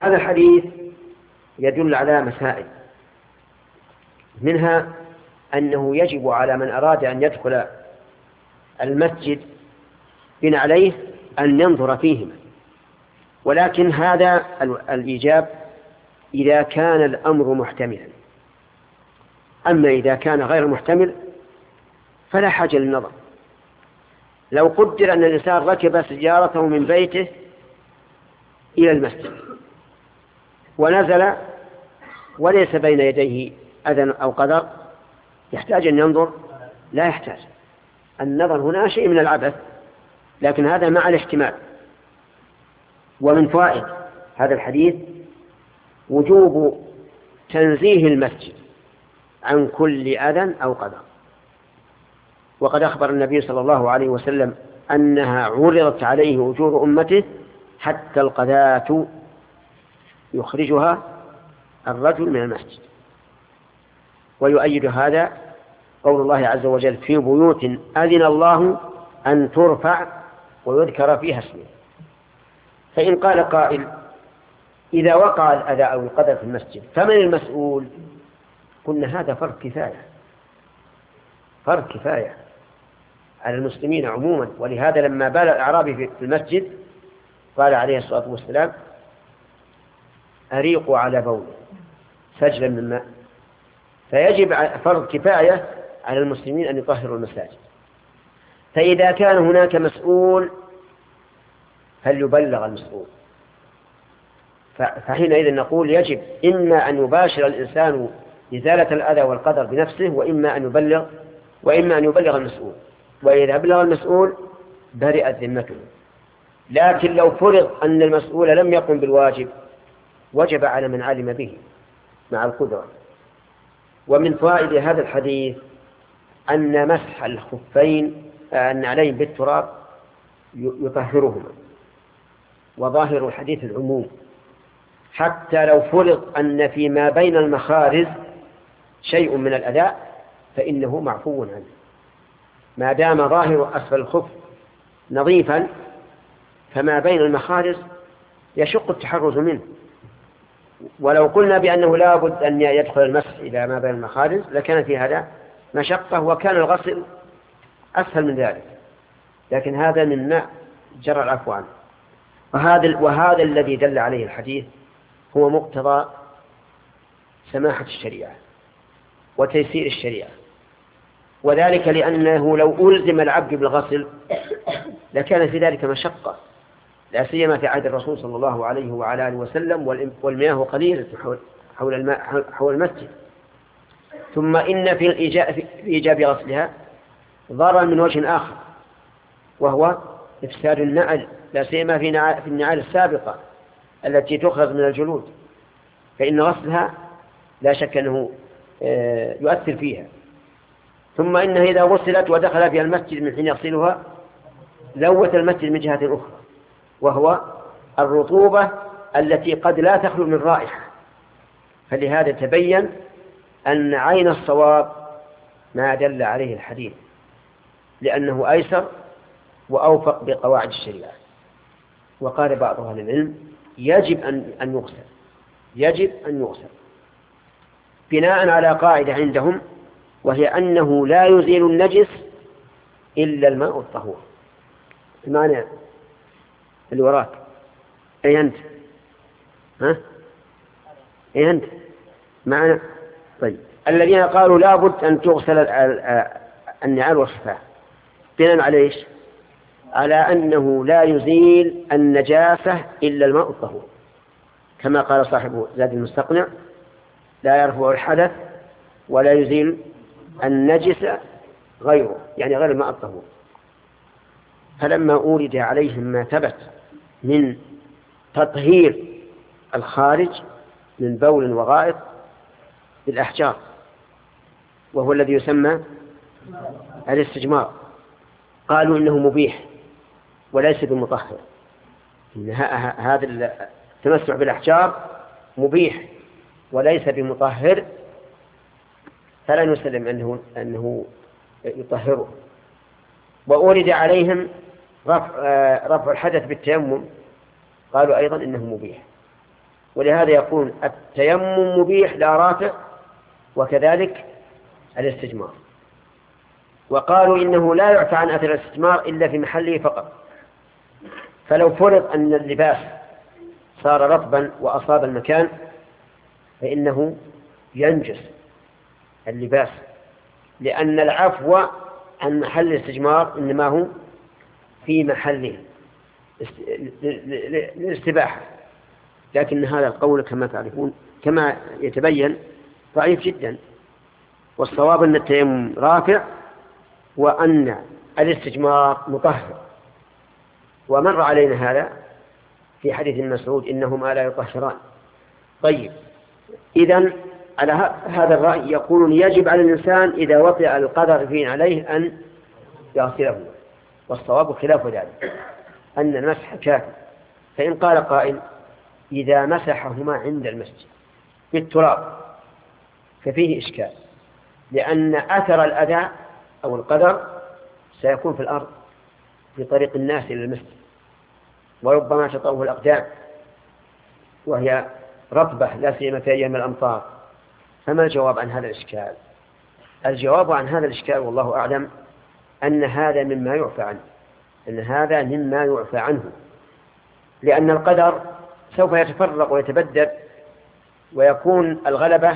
هذا الحديث يدل على مسائل، منها أنه يجب على من أراد أن يدخل المسجد بن عليه أن ينظر فيهما، ولكن هذا الإيجاب إذا كان الأمر محتملا. أما إذا كان غير محتمل فلا حاجة للنظر. لو قدر أن الإنسان ركب سيارته من بيته إلى المسجد ونزل وليس بين يديه أذى أو قدر، يحتاج أن ينظر؟ لا يحتاج. النظر هنا شيء من العبث، لكن هذا مع الاحتمال. ومن فوائد هذا الحديث وجوب تنزيه المسجد عن كل أذى أو قدر. وقد أخبر النبي صلى الله عليه وسلم أنها عرضت عليه أجور أمته حتى القذاة يخرجها الرجل من المسجد. ويؤيد هذا قول الله عز وجل في بيوت أذن الله أن ترفع ويذكر فيها اسمه. فإن قال قائل إذا وقع الأذى أو القدر في المسجد فمن المسؤول؟ قلنا هذا فرض كفاية على المسلمين عموما. ولهذا لما بال الأعرابي في المسجد قال عليه الصلاة والسلام أريقوا على بول سجلا من ماء. فيجب فرض كفاية على المسلمين أن يطهروا المساجد. فإذا كان هناك مسؤول فليبلغ المسؤول. فحينئذ نقول يجب إما أن يباشر الإنسان إزالة الأذى والقدر بنفسه، وإما أن يبلغ المسؤول. وإذا بلغ المسؤول برئت ذمته. لكن لو فرض أن المسؤول لم يقم بالواجب وجب على من علم به مع القدرة. ومن فوائد هذا الحديث أن مسح الخفين النعلين بالتراب يطهرهما، وظاهر الحديث العموم، حتى لو فرض أن فيما بين المخارج شيء من الأذى فإنه معفو عنه ما دام ظاهر أسفل الخف نظيفا، فما بين المخارج يشق التحرز منه. ولو قلنا بأنه لا بد أن يدخل المسح إلى ما بين المخارج لكان في هذا مشقة، وكان الغسل أسهل من ذلك. لكن هذا من ماء جرى العفو عنه. وهذا الذي دل عليه الحديث هو مقتضى سماحة الشريعة وتيسير الشريعة. وذلك لأنه لو ألزم العبد بالغسل لكان في ذلك مشقة، لا سيما في عهد الرسول صلى الله عليه وعلى آله وسلم والمياه قليلة حول المسجد. ثم إن في إيجاب غسلها ضرر من وجه آخر، وهو إفساد النعل، لا سيما في النعال السابقة التي تخرج من الجلود، فإن غسلها لا شك أنه يؤثر فيها. ثم إنها إذا غسلت ودخل فيها المسجد من حين يغسلها لوث المسجد من جهة أخرى، وهو الرطوبة التي قد لا تخلو من رائحة. فلهذا تبين أن عين الصواب ما دل عليه الحديث، لأنه أيسر وأوفق بقواعد الشريعة. وقال بعض أهل العلم يجب أن يغسل بناء على قاعدة عندهم، وهي أنه لا يزيل النجس إلا الماء الطهور. المعنى اللي وراك أي أنت؟ أي أنت معنا؟ طيب، الذين قالوا لا بد أن تغسل النعال والخفاف بناء على إيش؟ على أنه لا يزيل النجاسة إلا الماء الطهور، كما قال صاحب زاد المستقنع لا يرفع الحدث ولا يزيل النجس غيره، يعني غير الماء الطهور. فلما أورد عليهم ما ثبت من تطهير الخارج من بول وغائط بالأحجار، وهو الذي يسمى الاستجمار، قالوا إنه مبيح وليس بمطهر. هذا التمسح بالأحجار مبيح وليس بمطهر، فلا نسلم أنه يطهره. وأورد عليهم رفع الحدث بالتيمم، قالوا أيضا إنه مبيح. ولهذا يقول التيمم مبيح لا رافع، وكذلك الاستجمار. وقالوا إنه لا يعفى عن أثر الاستجمار إلا في محله فقط. فلو فرض أن اللباس صار رطبا وأصاب المكان فإنه ينجس اللباس، لأن العفو عن محل الاستجمار إنما هو في محله للاستباحة. لكن هذا القول كما تعرفون كما يتبين ضعيف جدا، والصواب أن التيمم رافع وأن الاستجمار مطهر، ومر علينا هذا في حديث ابن مسعود إنهما لا يطهران. طيب، إذن على هذا الرأي يقولون يجب على الإنسان إذا وطئ القدر فيه عليه أن يغسله، والصواب خلاف ذلك أن المسح كافي. فإن قال قائل إذا مسحهما عند المسجد بالتراب ففيه إشكال، لأن أثر الأذى أو القدر سيكون في الأرض في طريق الناس إلى المسجد، وربما تطوه الأقدام وهي رطبة لا سيما في أيام الأمطار. فما الجواب عن هذا الإشكال؟ الجواب عن هذا الإشكال والله أعلم أن هذا مما يعفى عنه، لأن القدر سوف يتفرق ويتبدل ويكون الغلبة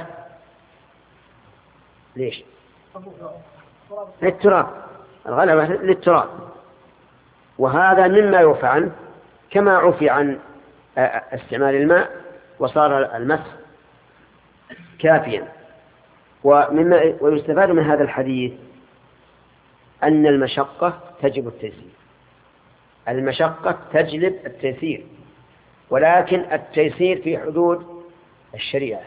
ليش؟ للتراب، الغلبة للتراب، وهذا مما يعفى عنه، كما عفي عن استعمال الماء وصار المسح كافيا. ويستفاد من هذا الحديث أن المشقة تجب التيسير، المشقة تجلب التيسير، ولكن التيسير في حدود الشريعة،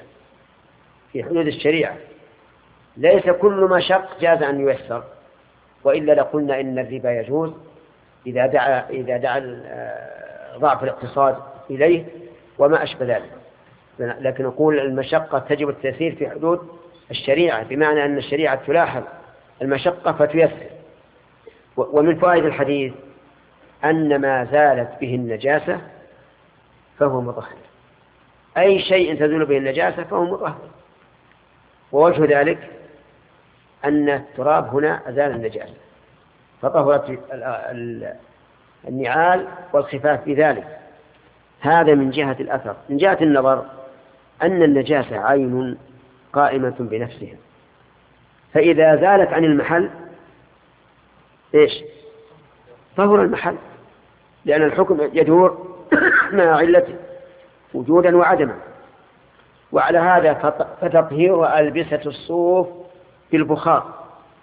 ليس كل مشق جاز أن ييسر، وإلا لقلنا إن الربا يجوز إذا دعا ضعف الاقتصاد إليه وما أشبه ذلك. لكن نقول المشقة تجب التيسير في حدود الشريعة، بمعنى أن الشريعة تلاحظ المشقة فتيسر. ومن فوائد الحديث أن ما زالت به النجاسة فهو مطهر، أي شيء تزول به النجاسة فهو مطهر. ووجه ذلك أن التراب هنا أزال النجاسة فطهرت النعال والخفاف بذلك. هذا من جهة الأثر. من جهة النظر أن النجاسة عين قائمة بنفسها، فإذا زالت عن المحل إيش؟ طهر المحل، لأن الحكم يدور مع علته وجودا وعدما. وعلى هذا فتطهير ألبسة الصوف بالبخار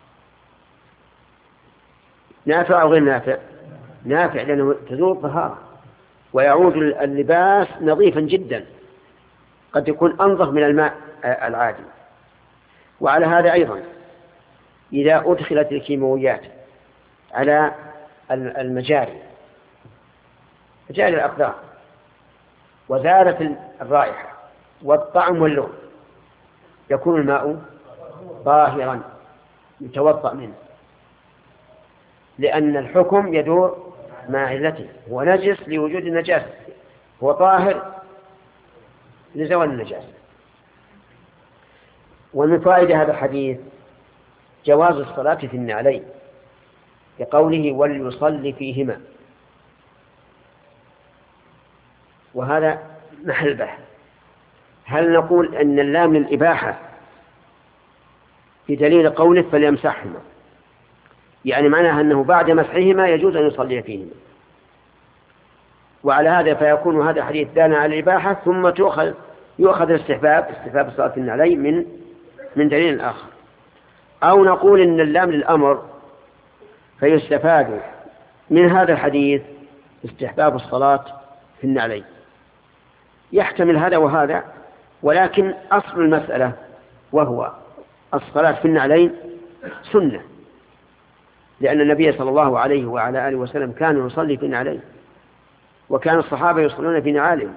نافع أو غير نافع؟ نافع، لأنه تزول طهارة ويعود اللباس نظيفا جدا، قد يكون أنظف من الماء العادي. وعلى هذا أيضا إذا أدخلت الكيماويات على المجاري الأقدار وزالت الرائحة والطعم واللون، يكون الماء طاهرا يتوضأ منه، لأن الحكم يدور مع علته. هو نجس لوجود النجاسة، هو طاهر لزوال النجاسة. ومن فائدة هذا الحديث جواز الصلاة في النعلين لقوله وليصلي فيهما، وهذا محل بحث. هل نقول أن اللام للإباحة بدليل قوله فليمسحهما، يعني معناها أنه بعد مسحهما يجوز أن يصلي فيهما، وعلى هذا فيكون هذا الحديث دانا على الإباحة، ثم يؤخذ استحباب الصلاة في النعلين من دليل آخر. أو نقول إن اللام للأمر فيستفاد من هذا الحديث استحباب الصلاة في النعلين. يحتمل هذا وهذا، ولكن أصل المسألة وهو الصلاة في النعلين سنة، لأن النبي صلى الله عليه وعلى آله وسلم كان يصلي في النعلين، وكان الصحابة يصلون في نعالهم،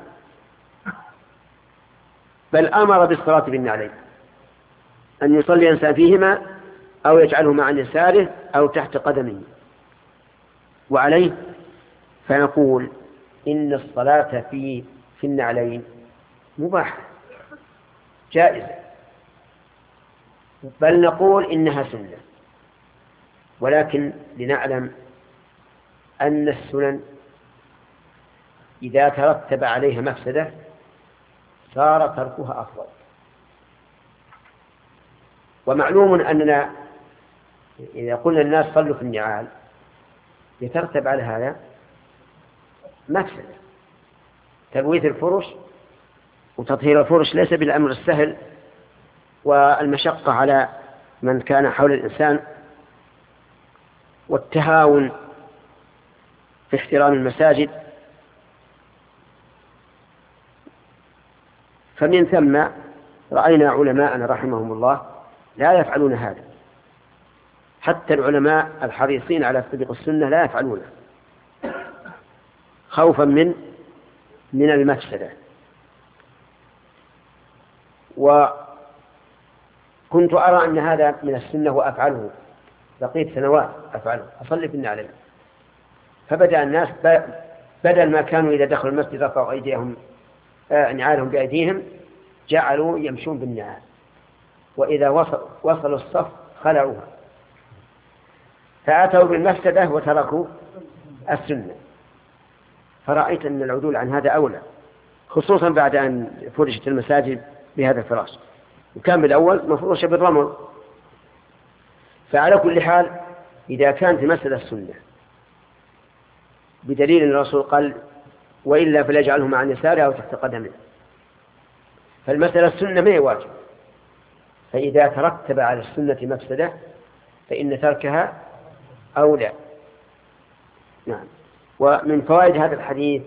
بل أمر بالصلاة في النعلين، أن يصلي الإنسان فيهما أو يجعلهما عن يساره أو تحت قدمه. وعليه فنقول إن الصلاة في النعلين مباحة جائزة، بل نقول إنها سنة، ولكن لنعلم أن السنن إذا ترتب عليها مفسدة صار تركها أفضل. ومعلوم أننا إذا قلنا الناس صلوا في النعال يترتب على هذا مفسدة، تبويت الفرش وتطهير الفرش ليس بالأمر السهل، والمشقة على من كان حول الإنسان، والتهاون في احترام المساجد. فمن ثم رأينا علماءنا رحمهم الله لا يفعلون هذا، حتى العلماء الحريصين على تطبيق السنة لا يفعلونه خوفا من المفسدة. وكنت أرى أن هذا من السنة وأفعله، بقيت سنوات أفعله، أصلي في النعلين. فبدأ الناس بدل ما كانوا إذا دخلوا المسجد رفعوا أيديهم نعالهم بأيديهم جعلوا يمشون بالنعال، وإذا وصلوا الصف خلعوها، فأتوا بالمفسدة وتركوا السنة. فرأيت أن العدول عن هذا أولى، خصوصا بعد أن فرشت المساجد بهذا الفراش، وكان بالأول مفروشة بالرمل. فعلى كل حال إذا كانت مسألة السنة بدليل أن الرسول قال وإلا فليجعلهما عن يساره أو تحت قدمه، فالمسألة السنة ما هي واجب. فإذا ترتب على السنة مفسدة فإن تركها أولى. نعم. ومن فوائد هذا الحديث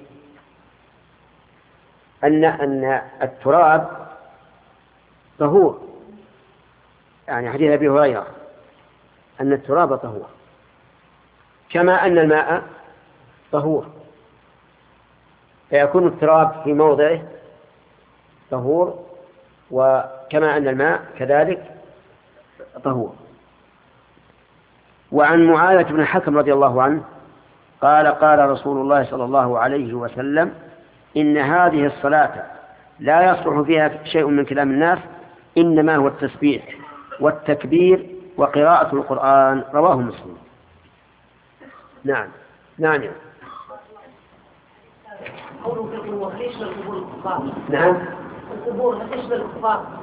أن التراب طهور، يعني حديث أبي هريرة أن التراب طهور كما أن الماء طهور، فيكون التراب في موضعه طهور، وكما أن الماء كذلك طهور. وعن معاذ بن الحكم رضي الله عنه قال قال رسول الله صلى الله عليه وسلم إن هذه الصلاة لا يصلح فيها شيء من كلام الناس، إنما هو التسبيح والتكبير وقراءة القرآن. رواه مسلم. نعم. نعم. قوله في القبور يشمل قبور الكفار. نعم. القبور يشمل الكفار.